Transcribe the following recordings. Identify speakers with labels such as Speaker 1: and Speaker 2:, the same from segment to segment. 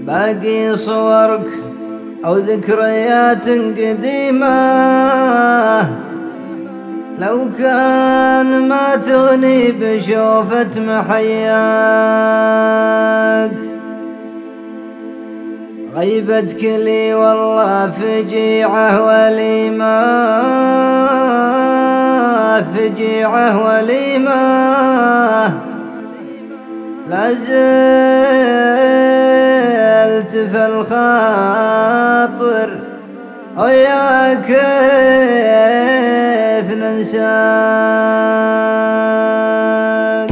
Speaker 1: باقي صورك أو ذكريات قديمة لو كان ما تغني بشوفة محياك. غيبتك لي والله فجيعة وليمة، فجيعة وليمة، لا زلت في الخاطر ويا كيف ننساك.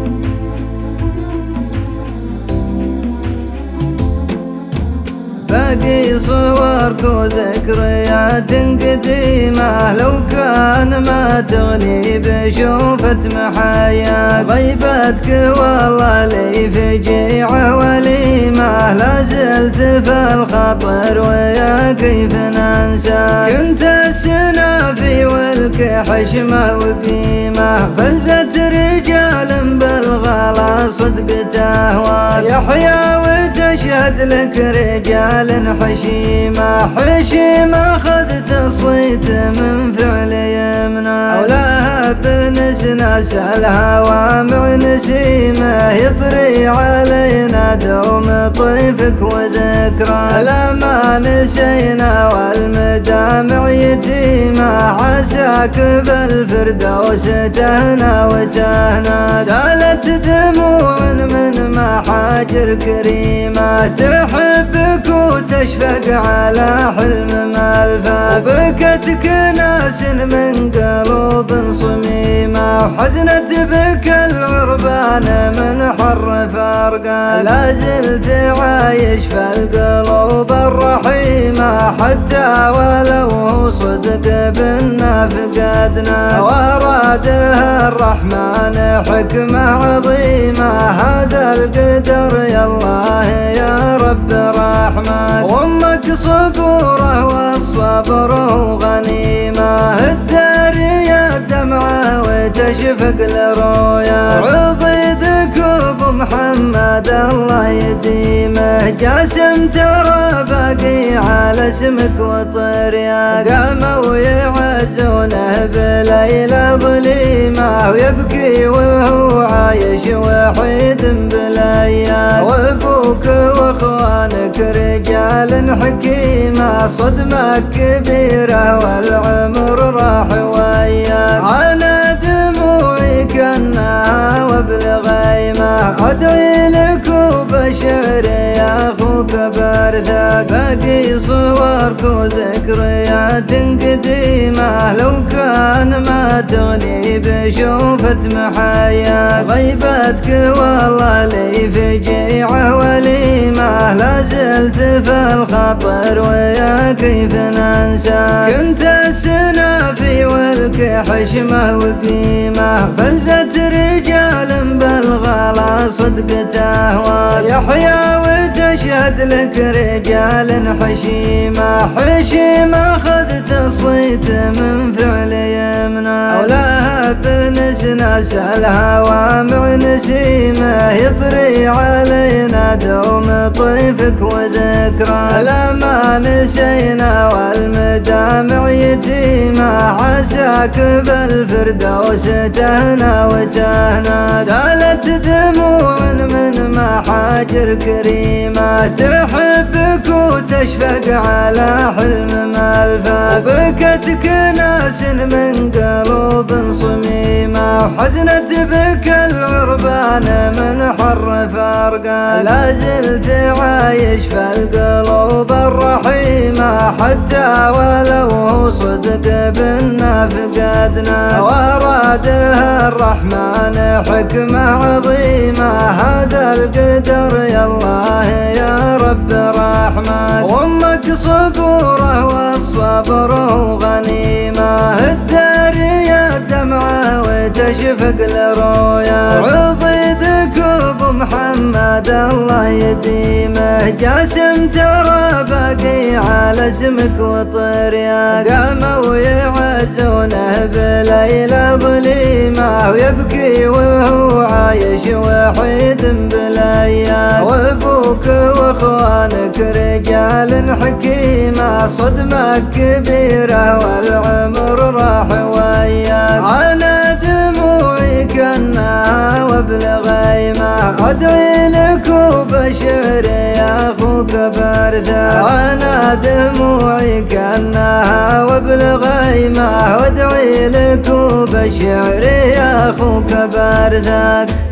Speaker 1: باقي صورك وذكريات قديمة لو كان ما تغني بشوفة محاياك. غيبتك والله لي فجيعة وليمة، لا زلت في الخطر ويا كيف ننساك. كنت السنافي والك حشمة وقيمة، فزت رجال بالغلا صدق تهواك. يحيى وتشهد لك رجال حشيمة، حشيمة خذت الصيت من فعل يمنى. أولاها بنسناس الهوى مع نسيمه، يطري علينا دوم طيفك وذكرى. لا ما نسينا والمدامع يتيمة، عساك بالفردوس تهنى وتهنى. سالت دموع من محاجر كريمة، تحبك وتشفق على حلم ما الفاق. وبكت كناس من قلوب صميمة، وحزنت بك العربان من حر فرقا. لا زلت عايش في القلوب الرحيمة، حتى ولو صدق بنا فقدنا. وارادها الرحمن حكمة عظيمة، هذا القدر يا الله يا رب رحمك. وامك صبوره والصبر غنيمة، الدارية دمعة وتشفق لرؤيا. رضيتك ابو محمد الله يديمه، جاسم ترى باقي على اسمك وطرياك. قاموا يعزونه بليلة ظليمة، ويبكي وهو عايش وحيد بالايام. وابوك واخوانك رجال حكيمة، صدمة كبيرة والعمر راح وياك. انا دموعي كانها وبالغيمة، ادعي لك وبشعر يا اخوك برثاك. باقي صورك وذكريات قديمة لو كان ما تغني بشوفة محاياك. غيبتك والله لي فجيعة وليمة، لا زلت في الخطر ويا كيف ننساك. كنت السنافي والك حشمة وقيمة، فزت رجال بالغلا صدق تهواك. يحيى وتشهد لك رجال حشيمة، حشيمة خذت الصيت من فعل يمنى. أولاها بنسناس الهوى مع نسيمه، يطري علينا دوم طيفك وذكرى. لا ما نسينا والمدامع يتيمة، عساك بالفردوس تهنى وتهنى. سالت دموع من محاجر كريمة، تحبك وتشفق على حلم ما الفاق. وبكت كناس من قلوب صميمة، وحزنت بك العربان من حر فرقا. لا زلت عايش في القلوب الرحيمة، حتى ولو صدق بنا فقدنا. وارادها الرحمن حكمة عظيمة، هذا القدر يا الله يا رب رحمك. وامك صبوره والصبر غنيمة، الدارية دمعة وتشفق لرؤيا. رضيتك ابو محمد الله يديمه، جاسم ترى باقي على اسمك وطرياك. قاموا يعزونه بليلة ظليمة، ويبكي وهو عايش وحيد بالايام. وابوك واخوانك ذوك رجال حكيمة صدمة كبيرة والعمر راح وياك. أنا دموعي كأنها وابل غيمة أدعي لك وبشعر يا أخوك برثاك. أنا دموعي كأنها وابل غيمة وادعي لك وبشعر يا أخوك برثاك.